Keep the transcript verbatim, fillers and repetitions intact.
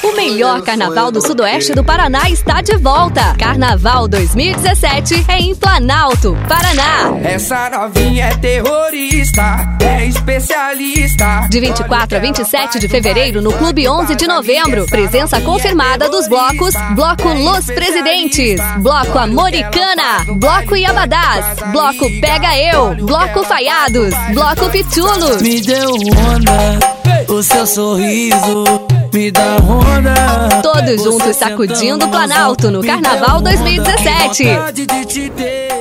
O melhor carnaval do sudoeste do Paraná está de volta. Carnaval dois mil e dezessete é em Planalto, Paraná. Essa novinha é terrorista, é especialista. De vinte e quatro a vinte e sete de fevereiro no Clube onze de novembro. Presença confirmada dos blocos: Bloco Los Presidentes, Bloco Americana, Bloco Iabadás, Bloco Pega Eu, Bloco Faiados, Bloco Pitulos. Me deu onda, o seu sorriso me dá onda. Todos juntos sacudindo o Planalto no Carnaval dois mil e dezessete.